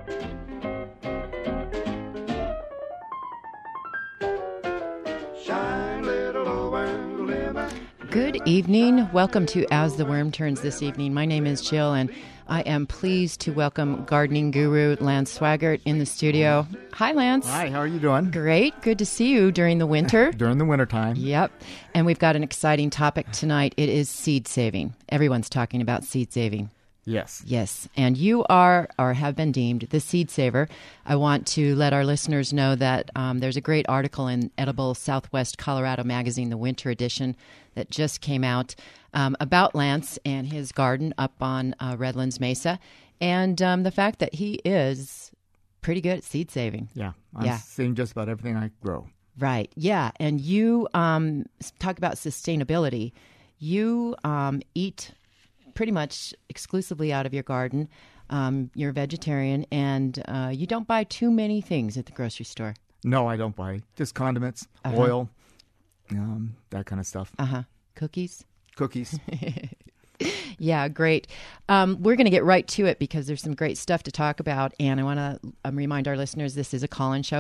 Good evening. Welcome to As the Worm Turns this evening. My name is Jill, and I am pleased to welcome gardening guru Lance Swaggart in the studio. Hi, Lance. Hi, how are you doing? Great. Good to see you during the winter. During the wintertime. Yep. And we've got an exciting topic tonight. It is seed saving. Everyone's talking about seed saving. Yes. Yes. And you are, or have been deemed, the seed saver. I want to let our listeners know that there's a great article in Edible Southwest Colorado Magazine, the winter edition, that just came out about Lance and his garden up on Redlands Mesa, and the fact that he is pretty good at seed saving. Yeah. I'm saving just about everything I grow. Right. Yeah. And you talk about sustainability. You eat pretty much exclusively out of your garden. You're a vegetarian, and you don't buy too many things at the grocery store. No, I don't buy. Just condiments, oil, that kind of stuff. Cookies? Cookies. Yeah, great. We're going to get right to it because there's some great stuff to talk about. And I want to remind our listeners this is a call-in show,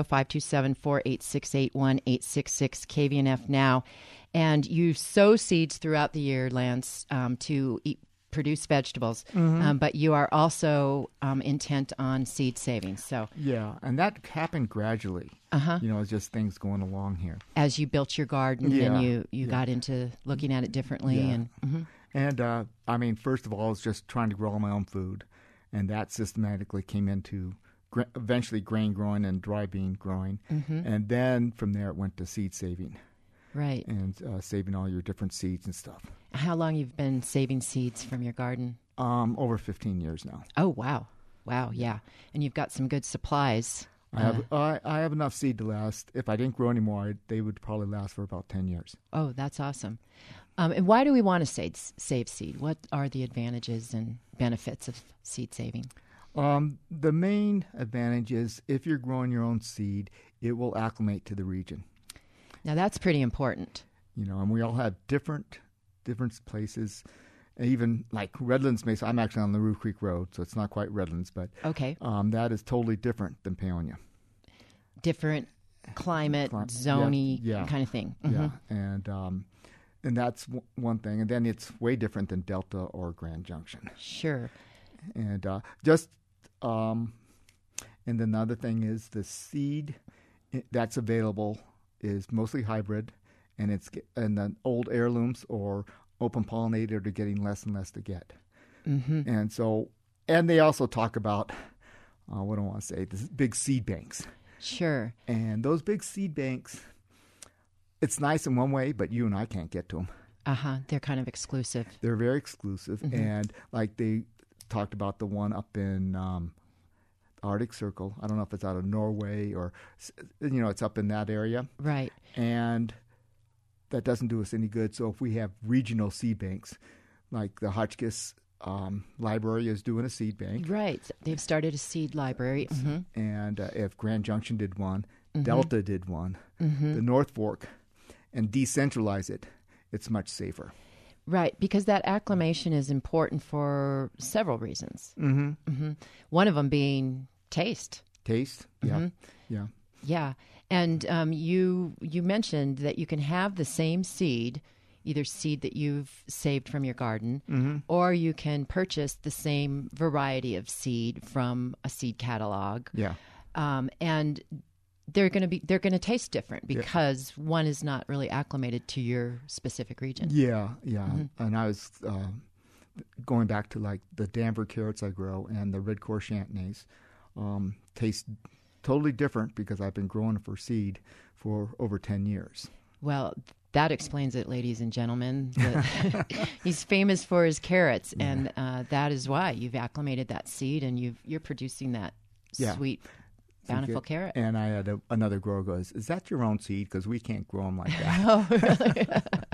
527-486-8186, KVNF Now. And you sow seeds throughout the year, Lance, to produce vegetables, but you are also intent on seed saving. So and that happened gradually. It's just things going along here. As you built your garden, and you got into looking at it differently. And I mean, first of all, I was just trying to grow all my own food, and that systematically came into eventually grain growing and dry bean growing, and then from there it went to seed saving. Right. And saving all your different seeds and stuff. How long you've been saving seeds from your garden? Over 15 years now. Oh, wow. Wow, yeah. And you've got some good supplies. I have enough seed to last. If I didn't grow any more, they would probably last for about 10 years. Oh, that's awesome. And why do we want to save seed? What are the advantages and benefits of seed saving? The main advantage is if you're growing your own seed, it will acclimate to the region. Now, that's pretty important. And we all have different places. Even like Redlands Mesa, I'm actually on the Rue Creek Road, so it's not quite Redlands, but that is totally different than Paonia. Different climate, zony kind of thing. Yeah, and that's one thing. And then it's way different than Delta or Grand Junction. Sure. And and then another thing is the seed that's available is mostly hybrid, and the old heirlooms or open pollinated are getting less and less to get. And so, and they also talk about what do I want to say? The big seed banks. Sure. And those big seed banks, it's nice in one way, but you and I can't get to them. They're kind of exclusive. They're very exclusive, and like they talked about the one up in Arctic Circle. I don't know if it's out of Norway or, it's up in that area. Right. And that doesn't do us any good. So if we have regional seed banks, like the Hotchkiss Library is doing a seed bank. Right. They've started a seed library. And if Grand Junction did one, Delta did one, the North Fork, and decentralize it, it's much safer. Right, because that acclimation is important for several reasons. One of them being taste. Taste, yeah. Yeah, and you mentioned that you can have the same seed, either seed that you've saved from your garden, or you can purchase the same variety of seed from a seed catalog. Yeah, and they're going to taste different because one is not really acclimated to your specific region. Yeah. And I was going back to like the Danver carrots I grow and the Red Core Chantenays taste totally different because I've been growing for seed for over 10 years. Well, that explains it, ladies and gentlemen. He's famous for his carrots, and that is why you've acclimated that seed and you're producing that sweet, bountiful carrot. And I had another grower goes, "Is that your own seed? Because we can't grow them like that." Oh, really?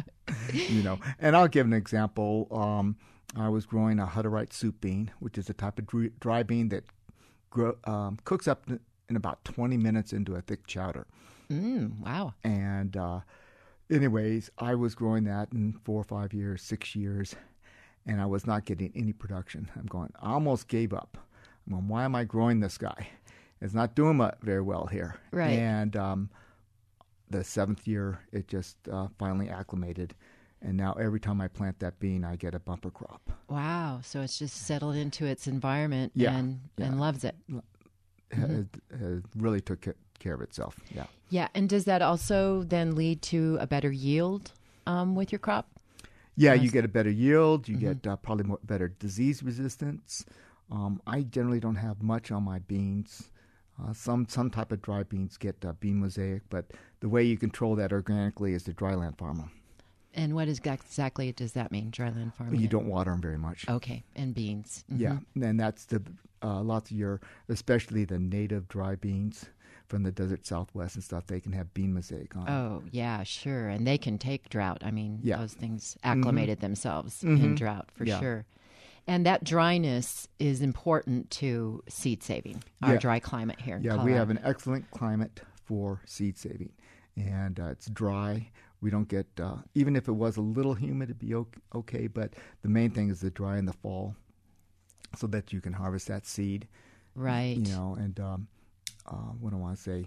And I'll give an example. I was growing a Hutterite soup bean, which is a type of dry bean that cooks up in about 20 minutes into a thick chowder. Wow. And anyways, I was growing that in 4 or 5 years, 6 years, and I was not getting any production. I almost gave up. Well, why am I growing this guy? It's not doing very well here. Right. And the 7th year, it just finally acclimated. And now every time I plant that bean, I get a bumper crop. Wow. So it's just settled into its environment Yeah. and loves it. It really took care of itself. Yeah. Yeah. And does that also then lead to a better yield with your crop? Yeah, you get a better yield. You get probably better disease resistance. I generally don't have much on my beans. Some type of dry beans get bean mosaic, but the way you control that organically is to dryland farm them. And what exactly does that mean, dryland farming? You don't water them very much. Okay, and beans. Mm-hmm. Yeah, and that's lots of your, especially the native dry beans from the desert Southwest and stuff, they can have bean mosaic on them. Oh, yeah, sure. And they can take drought. I mean, those things acclimated themselves in drought for sure. And that dryness is important to seed saving, our dry climate here in Colorado. We have an excellent climate for seed saving. And it's dry. We don't get, even if it was a little humid, it'd be okay. But the main thing is the dry in the fall so that you can harvest that seed. Right. And what do I want to say?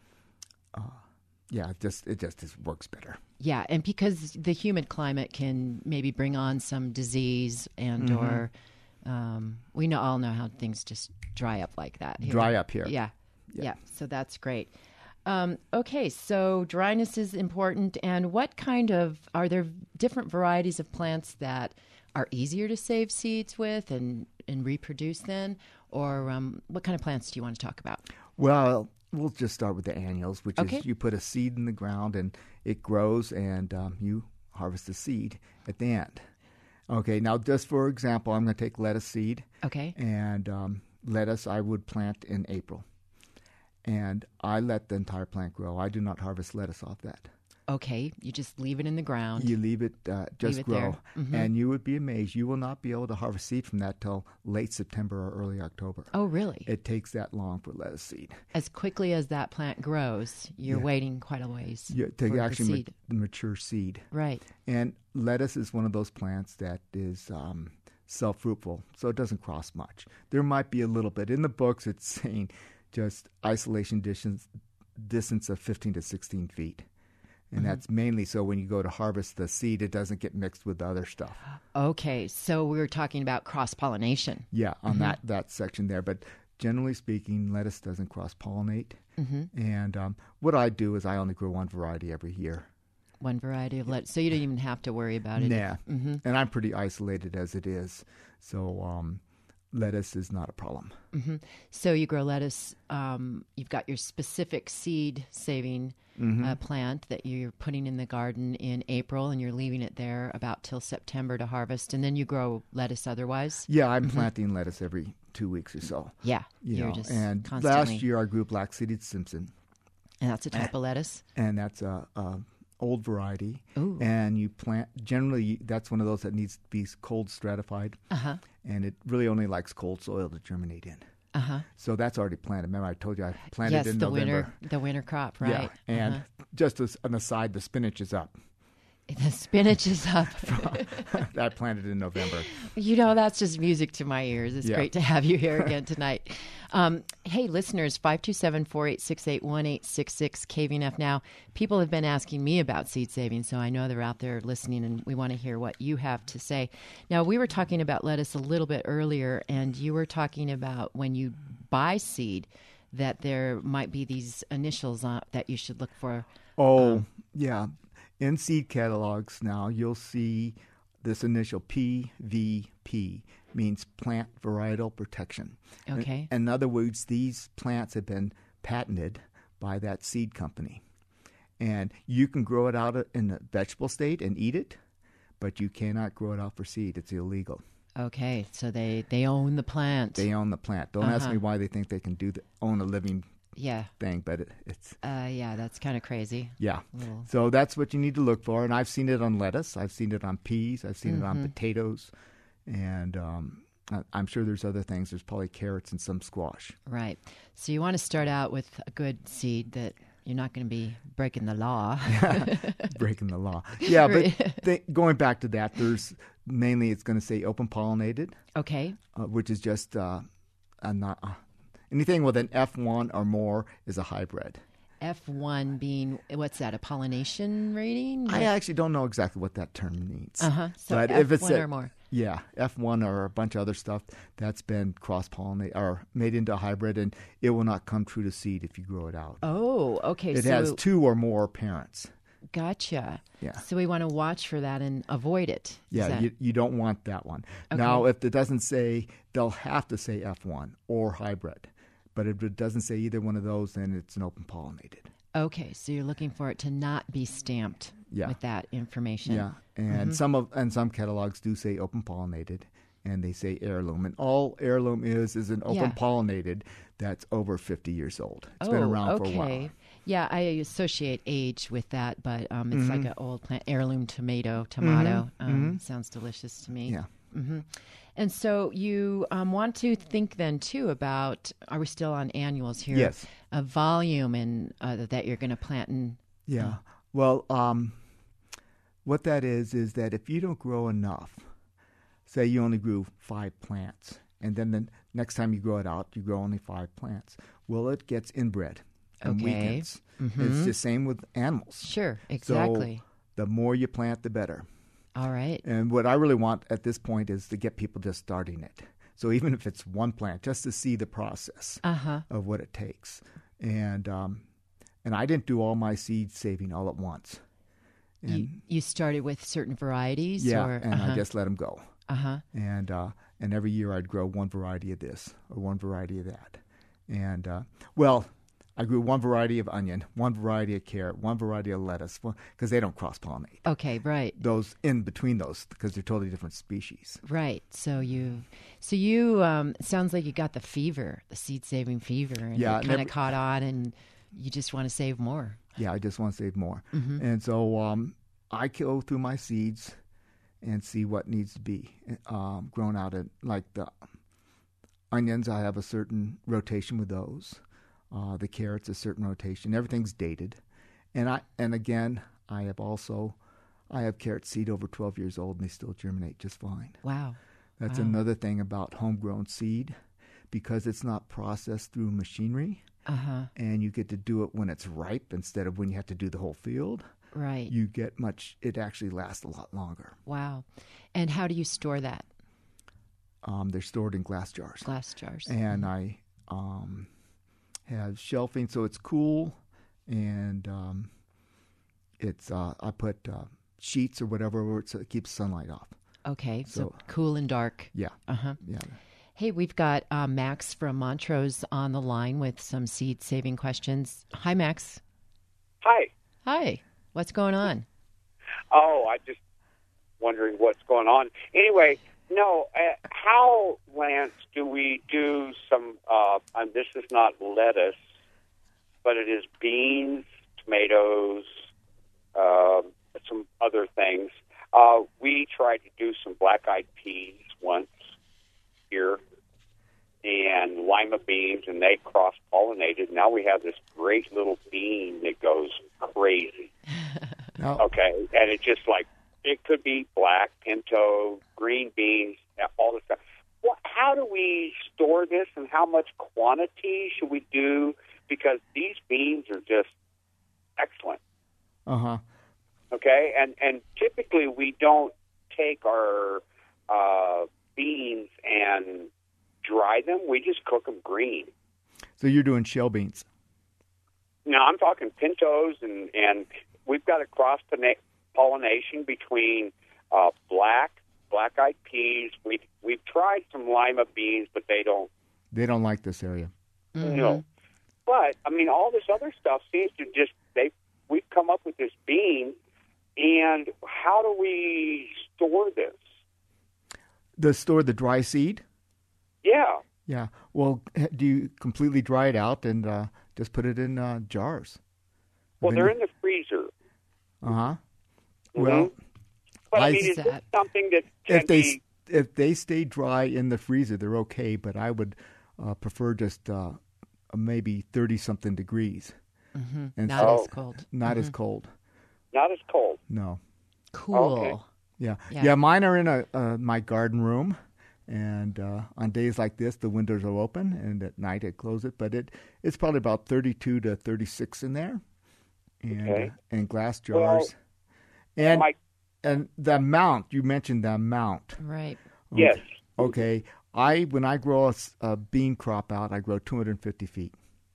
It just works better. Yeah, and because the humid climate can maybe bring on some disease and or we all know how things just dry up like that. Dry up here. Yeah. So that's great. Okay, so dryness is important. And are there different varieties of plants that are easier to save seeds with and reproduce then? Or what kind of plants do you want to talk about? Well, we'll just start with the annuals, which is you put a seed in the ground and it grows and you harvest the seed at the end. Okay, now just for example, I'm going to take lettuce seed. Okay. And lettuce I would plant in April. And I let the entire plant grow. I do not harvest lettuce off that. Okay, you just leave it in the ground. You leave it just grow. Mm-hmm. And you would be amazed. You will not be able to harvest seed from that till late September or early October. Oh, really? It takes that long for lettuce seed. As quickly as that plant grows, you're waiting quite a ways to for actually the seed. Mature seed. Right. And lettuce is one of those plants that is self-fruitful, so it doesn't cross much. There might be a little bit. In the books, it's saying just isolation distance of 15 to 16 feet. And that's mainly so when you go to harvest the seed, it doesn't get mixed with the other stuff. Okay, so we were talking about cross-pollination. Yeah, on that section there. But generally speaking, lettuce doesn't cross-pollinate. And what I do is I only grow one variety every year. One variety of lettuce. So you don't even have to worry about it. Nah. And I'm pretty isolated as it is. So lettuce is not a problem. So you grow lettuce. You've got your specific seed saving plant that you're putting in the garden in April, and you're leaving it there about till September to harvest, and then you grow lettuce otherwise? Yeah, I'm planting lettuce every 2 weeks or so. Yeah, you're just and constantly. Last year I grew black-seeded Simpson. And that's a type of lettuce? And that's a old variety. Ooh. And you plant, generally that's one of those that needs to be cold stratified. And it really only likes cold soil to germinate in. So that's already planted. Remember, I told you I planted in November. The winter crop, right? Yeah, and just as an aside, the spinach is up. The spinach is up. I planted in November. That's just music to my ears. It's great to have you here again tonight. Hey, listeners, 527-486-1866, KVNF Now. People have been asking me about seed saving, so I know they're out there listening, and we want to hear what you have to say. Now, we were talking about lettuce a little bit earlier, and you were talking about when you buy seed that there might be these initials that you should look for. Yeah. In seed catalogs now, you'll see this initial PVP, means plant varietal protection. Okay. In other words, these plants have been patented by that seed company. And you can grow it out in a vegetable state and eat it, but you cannot grow it out for seed. It's illegal. Okay, so they own the plant. They own the plant. Don't ask me why they think they can own a living thing, but it's... that's kind of crazy. Yeah. So that's what you need to look for. And I've seen it on lettuce. I've seen it on peas. I've seen it on potatoes. And I'm sure there's other things. There's probably carrots and some squash. Right. So you want to start out with a good seed that you're not going to be breaking the law. Breaking the law. Yeah, but going back to that, there's mainly it's going to say open pollinated. Okay. Which is just not anything with an F1 or more is a hybrid. F1 being, what's that, a pollination rating? I actually don't know exactly what that term means. So but F1 if it's or more. Yeah, F1 or a bunch of other stuff that's been cross-pollinated or made into a hybrid, and it will not come true to seed if you grow it out. Oh, okay. It has 2 or more parents. Gotcha. Yeah. So we want to watch for that and avoid it. Yeah, you don't want that one. Okay. Now, if it doesn't say, they'll have to say F1 or hybrid. But if it doesn't say either one of those, then it's an open pollinated. Okay, so you're looking for it to not be stamped with that information. Yeah, and some catalogs do say open pollinated, and they say heirloom. And all heirloom is an open pollinated that's over 50 years old. It's been around for a while. Yeah, I associate age with that, but it's like an old plant, heirloom tomato. Sounds delicious to me. Yeah. And so you want to think then too about, are we still on annuals here? Yes. A volume and that you're going to plant in. Yeah. Well, what that is that if you don't grow enough, say you only grew 5 plants, and then the next time you grow it out, you grow only 5 plants. Well, it gets inbred and weakens. It's the same with animals. Sure, exactly. So the more you plant, the better. All right. And what I really want at this point is to get people just starting it. So even if it's 1 plant, just to see the process of what it takes. And I didn't do all my seed saving all at once. And you started with certain varieties? Yeah, or, and I just let them go. And every year I'd grow 1 variety of this or 1 variety of that. And, I grew 1 variety of onion, 1 variety of carrot, 1 variety of lettuce, because they don't cross-pollinate. Okay, right. Those in between those, because they're totally different species. Right. So you sounds like you got the fever, the seed-saving fever, and it kind of caught on, and you just want to save more. Yeah, I just want to save more. And so I go through my seeds and see what needs to be grown out. Like the onions, I have a certain rotation with those. The carrots, a certain rotation. Everything's dated. And again, I have carrot seed over 12 years old, and they still germinate just fine. Wow. That's another thing about homegrown seed, because it's not processed through machinery, and you get to do it when it's ripe instead of when you have to do the whole field. Right. It actually lasts a lot longer. Wow. And how do you store that? They're stored in glass jars. Glass jars. And I have shelving so it's cool, and I put sheets or whatever over it so it keeps sunlight off. Okay, so cool and dark. Yeah. Yeah. Hey, we've got Max from Montrose on the line with some seed-saving questions. Hi, Max. Hi. Hi. What's going on? Oh, I just wondering what's going on. Anyway, no, how, Lance, do we do some, and this is not lettuce, but it is beans, tomatoes, some other things. We tried to do some black-eyed peas once here and lima beans, and they cross-pollinated. Now we have this great little bean that goes crazy. Okay, and it's just like, it could be black, pinto, green beans, all this stuff. Well, how do we store this, and how much quantity should we do? Because these beans are just excellent. Okay, and typically we don't take our beans and dry them. We just cook them green. So you're doing shell beans? No, I'm talking pintos, and we've got a cross-pollination between black-eyed peas. We've tried some lima beans, but they don't. They don't like this area. No, but I mean, all this other stuff seems to just we've come up with this bean, and how do we store this? Store the dry seed? Yeah. Yeah. Well, do you completely dry it out and just put it in jars? Well, they're in the freezer. Well, but I mean, is this something that can if they stay dry in the freezer, they're okay. But I would prefer just maybe 30-something degrees. And not as cold. Not as cold. Not as cold. No. Cool. Okay. Yeah. Mine are in my garden room, And on days like this, the windows are open, and at night I close it. But it's probably about 32 to 36 in there, and glass jars. And the amount, you mentioned the amount. Right. Yes. Okay. When I grow a bean crop out, I grow 250 feet.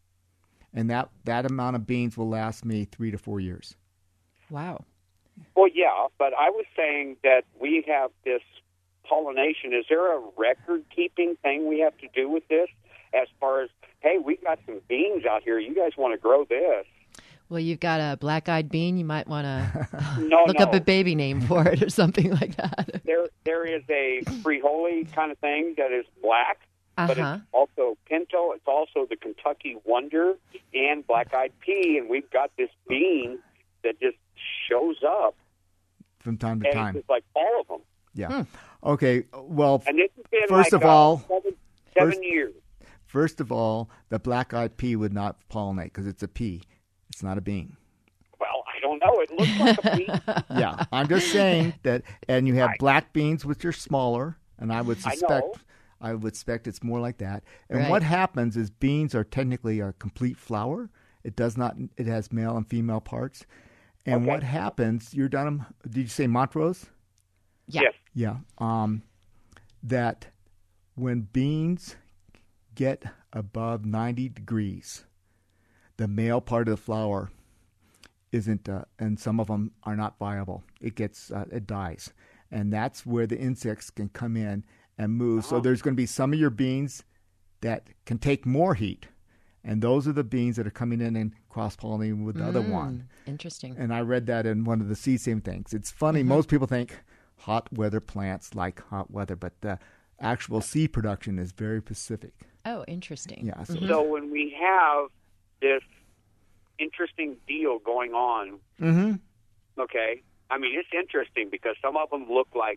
And that amount of beans will last me 3 to 4 years. Wow. Well, yeah, but I was saying that we have this pollination. Is there a record-keeping thing we have to do with this as far as, hey, we got some beans out here. You guys want to grow this? Well, you've got a black-eyed bean. You might want to look No. up a baby name for it or something like that. There is a frijoles kind of thing that is black, but it's also pinto. It's also the Kentucky Wonder and black-eyed pea, and we've got this bean that just shows up from time to time. It's like all of them. Yeah. Okay. Well, and this has been first like of all, seven years. First of all, the black-eyed pea would not pollinate because it's a pea. It's not a bean. Well, I don't know. It looks like a pea. Yeah, I'm just saying that. And you have black beans, which are smaller, and I would suspect it's more like that. And what happens is beans are technically a complete flower. It does not. It has male and female parts. And what happens? You're done. Did you say Montrose? Yeah. Yes. Yeah. That when beans get above 90 degrees, the male part of the flower isn't, and some of them are not viable. It dies. And that's where the insects can come in and move. So there's going to be some of your beans that can take more heat. And those are the beans that are coming in and cross-pollinating with the other one. Interesting. And I read that in one of the seed saving things. It's funny. Most people think hot weather plants like hot weather, but the actual seed production is very specific. Oh, interesting. Yeah. So when we have this interesting deal going on, okay, I mean, it's interesting because some of them look like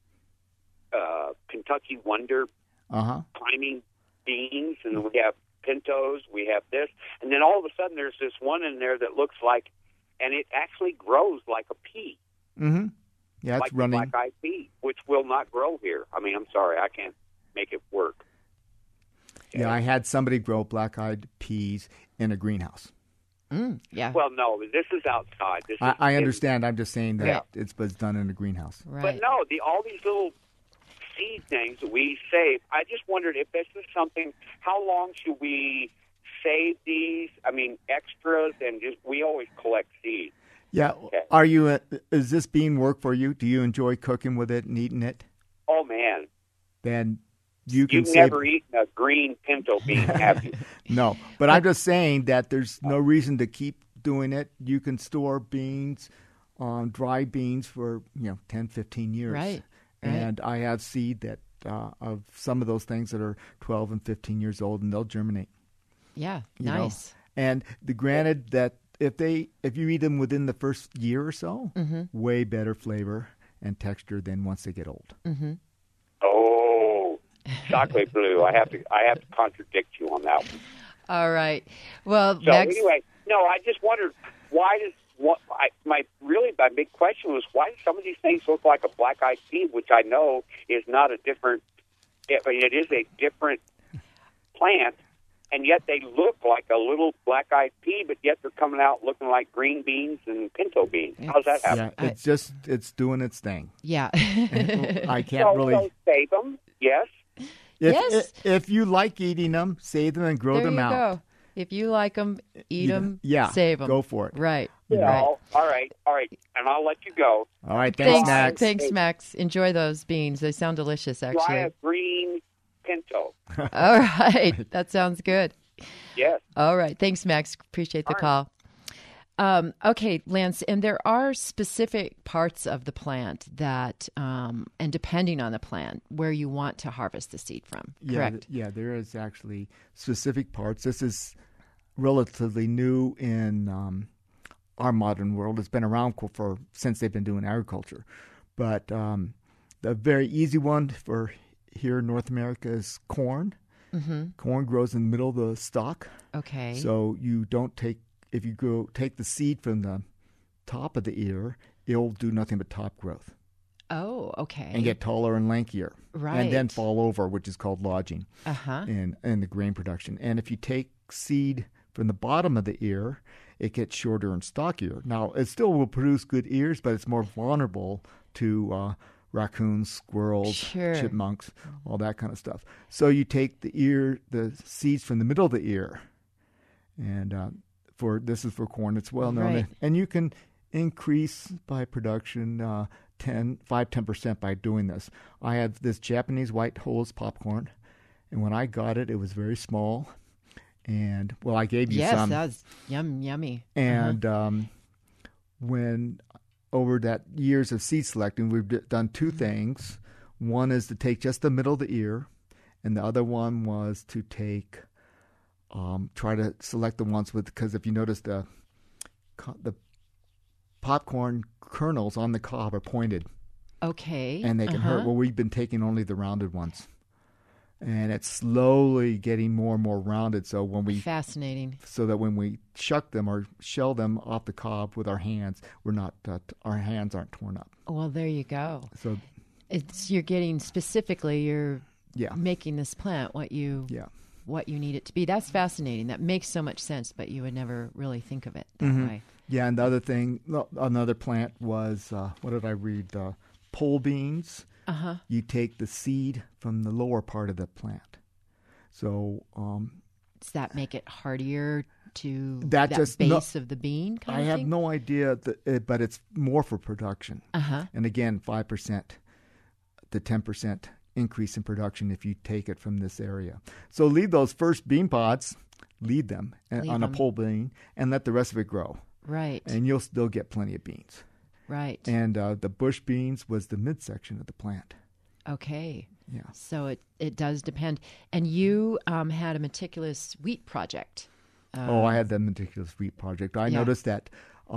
Kentucky Wonder climbing beans, and we have pintos, we have this, and then all of a sudden there's this one in there that looks like, and it actually grows like a pea. Mm-hmm. Yeah, it's like running. Like black-eyed pea, which will not grow here. I mean, I'm sorry, I can't make it work. Yeah, I had somebody grow black-eyed peas in a greenhouse. Yeah. Well, no, this is outside. I understand. I'm just saying that it's done in a greenhouse. Right. But no, all these little seed things that we save, I just wondered if this is something, how long should we save these? I mean, extras, and we always collect seeds. Yeah. Okay. Are you? Is this bean work for you? Do you enjoy cooking with it and eating it? Oh, man. Then you've never eaten a green pinto bean, have you? No, but I'm just saying that there's no reason to keep doing it. You can store beans, dry beans for 10, 15 years. Right. And I have seed that of some of those things that are 12 and 15 years old, and they'll germinate. Yeah, you nice. know? And granted that if you eat them within the first year or so, way better flavor and texture than once they get old. Mm-hmm. Oh, chocolate blue. I have to contradict you on that one. All right. Well, so anyway, no, I just wondered my big question was, why do some of these things look like a black-eyed pea, which I know is not a different. It is a different plant, and yet they look like a little black-eyed pea, but yet they're coming out looking like green beans and pinto beans. How's that happen? Yeah, it's doing its thing. Yeah. I can't So save them, yes. If you like eating them, save them and grow them out. Go. If you like them, eat them, save them. Go for it. Right. Yeah. Right. All right. And I'll let you go. All right. Thanks, Max. Thanks, Max. Enjoy those beans. They sound delicious, actually. Try a green pinto. All right. That sounds good. Yes. All right. Thanks, Max. Appreciate the call. Okay, Lance, and there are specific parts of the plant that, and depending on the plant, where you want to harvest the seed from, correct? Yeah, there is actually specific parts. This is relatively new in our modern world. It's been around since they've been doing agriculture. But the very easy one for here in North America is corn. Mm-hmm. Corn grows in the middle of the stalk. Okay. So you don't take the seed from the top of the ear, it'll do nothing but top growth. Oh, okay. and get taller and lankier. Right. And then fall over, which is called lodging Uh-huh. in the grain production. And if you take seed from the bottom of the ear, it gets shorter and stockier. Now, it still will produce good ears, but it's more vulnerable to raccoons, squirrels, Sure. chipmunks, all that kind of stuff. So you take the seeds from the middle of the ear, and this is for corn. It's well known, Right. and you can increase by production 5-10% by doing this. I have this Japanese white Hollis popcorn, and when I got it, it was very small. And I gave you Yes, some. that was yummy. And when over that years of seed selecting, we've done two things. One is to take just the middle of the ear, and the other one was to take, try to select the ones because if you notice the popcorn kernels on the cob are pointed, Okay. and they can hurt. Well, we've been taking only the rounded ones. And it's slowly getting more and more rounded. So Fascinating. so that when we shuck them or shell them off the cob with our hands, our hands aren't torn up. Well, there you go. So You're getting specifically, you're yeah, making this plant what you need it to be. That's fascinating. That makes so much sense, but you would never really think of it that way. yeah. And the other thing, another plant was what did I read? Pole beans. Uh-huh. You take the seed from the lower part of the plant. So Does that make it hardier to That just- base of the bean kind I of have thing? no idea, but it's more for production. Uh-huh. And again, 5% to 10% increase in production if you take it from this area. So leave those first bean pods, leave them on a pole bean, and let the rest of it grow. Right. And you'll still get plenty of beans. Right. And the bush beans was the midsection of the plant. Okay. Yeah. So it does depend. And you had a meticulous wheat project. I had the meticulous wheat project. I noticed that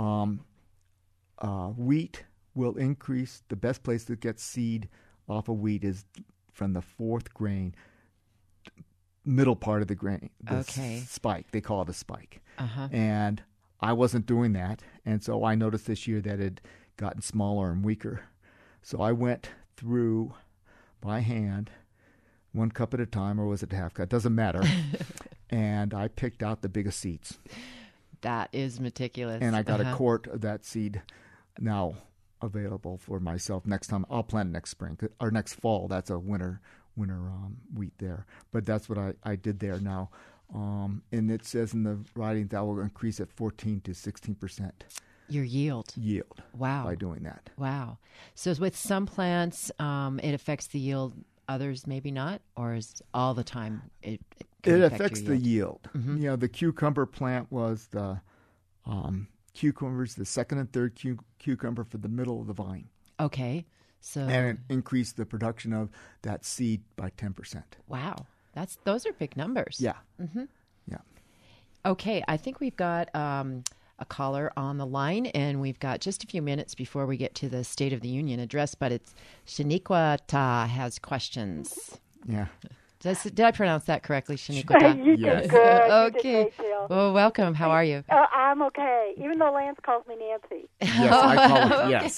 wheat will increase. The best place to get seed off of wheat is from the fourth grain, middle part of the grain. The spike. They call it a spike. Uh-huh. And I wasn't doing that. And so I noticed this year that it had gotten smaller and weaker. So I went through by hand, 1 cup at a time, or was it half cup? It doesn't matter. And I picked out the biggest seeds. That is meticulous. And I got a quart of that seed now available for myself. Next time, I'll plant next spring or next fall. That's a winter wheat there. But that's what I did there now. And it says in the writing that will increase at 14 to 16%. Your yield. Wow. By doing that. Wow. So with some plants, it affects the yield. Others maybe not, or is all the time it affects the yield. Mm-hmm. You know, the cucumber plant was the cucumbers, the second and third cucumber for the middle of the vine. Okay. So and it increased the production of that seed by 10%. Wow. Those are big numbers. Yeah. Mm-hmm. Yeah. Okay, I think we've got a caller on the line, and we've got just a few minutes before we get to the State of the Union address, but it's Shaniquata has questions. Yeah. Did I pronounce that correctly, Shaniquata? You Yes. did good. Okay. You did great, Jill. Well, welcome. How are you? I'm okay, even though Lance calls me Nancy. Yes, I call it, yes.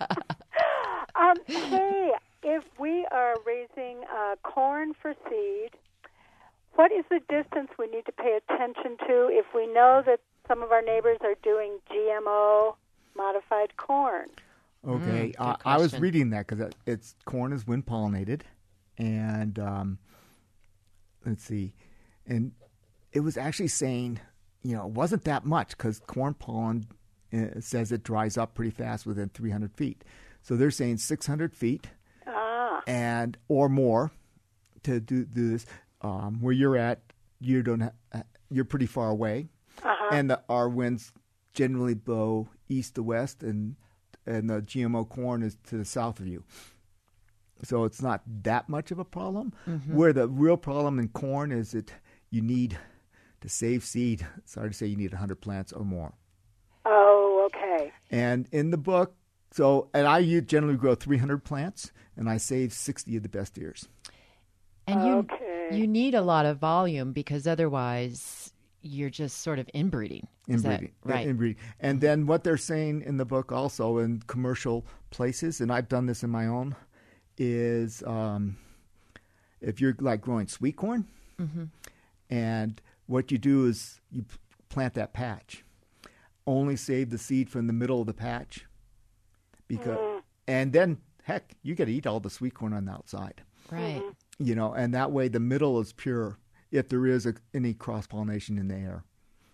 Hey, if we are raising corn for seed, what is the distance we need to pay attention to if we know that some of our neighbors are doing GMO modified corn? Okay. Good I was question. reading that because corn is wind pollinated. And let's see. And it was actually saying, it wasn't that much because corn pollen says it dries up pretty fast within 300 feet. So they're saying 600 feet and or more to do this. Where you're at, you're pretty far away, and our winds generally blow east to west, and the GMO corn is to the south of you. So it's not that much of a problem. Mm-hmm. Where the real problem in corn is that you need to save seed. Sorry to say, you need 100 plants or more. Oh, okay. And in the book, and I generally grow 300 plants, and I save 60 of the best ears. And you need a lot of volume because otherwise you're just sort of inbreeding. Is that Inbreeding. right? Inbreeding. And then what they're saying in the book also in commercial places, and I've done this in my own, is if you're like growing sweet corn, and what you do is you plant that patch. Only save the seed from the middle of the patch, and then heck, you got to eat all the sweet corn on the outside. Right. You know, and that way the middle is pure if there is any cross pollination in the air.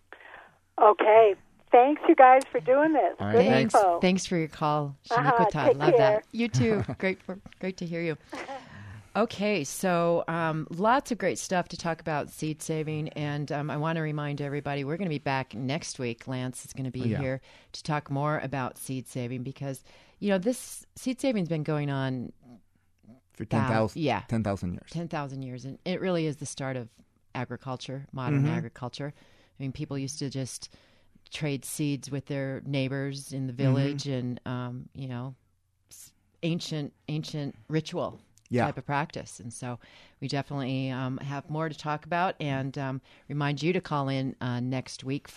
Okay. Thanks, you guys, for doing this. All right, Good thanks. info. Thanks for your call, Shaniquata. Take Love care. that. You too. Great to hear you. Okay, so lots of great stuff to talk about seed saving, and I want to remind everybody we're going to be back next week. Lance is going to be here to talk more about seed saving because, you know, this seed saving has been going on For 10,000 yeah. 10,000 years. 10,000 years, and it really is the start of agriculture, modern agriculture. I mean, people used to just trade seeds with their neighbors in the village, and you know, ancient ritual type of practice. And so we definitely have more to talk about, and remind you to call in next week,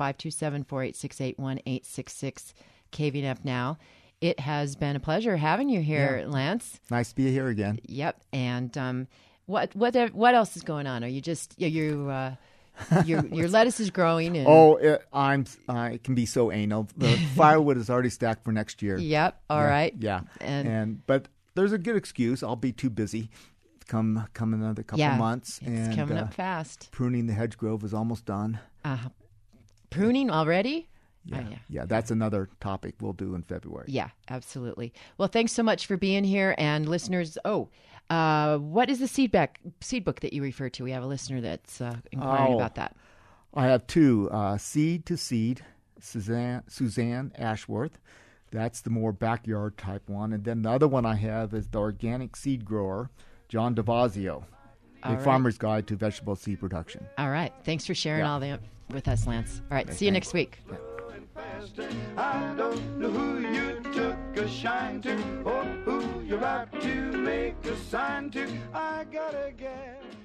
527-486-8186, KVNF Now. It has been a pleasure having you here, Lance. Nice to be here again. Yep. And what else is going on? Are you just your lettuce is growing? And... I can be so anal. The firewood is already stacked for next year. Yep. All right. Yeah. But there's a good excuse. I'll be too busy. Come another couple months. It's coming up fast. Pruning the hedge grove is almost done. Pruning already? Yeah, that's another topic we'll do in February. Yeah, absolutely. Well, thanks so much for being here. And listeners, what is the seed book that you refer to? We have a listener that's inquiring about that. I have two, Seed to Seed, Suzanne Ashworth. That's the more backyard type one. And then the other one I have is the Organic Seed Grower, John DeVazio, Farmer's Guide to Vegetable Seed Production. All right. Thanks for sharing all that with us, Lance. All right. See you next week. Yeah. I don't know who you took a shine to or who you're about to make a sign to. I gotta get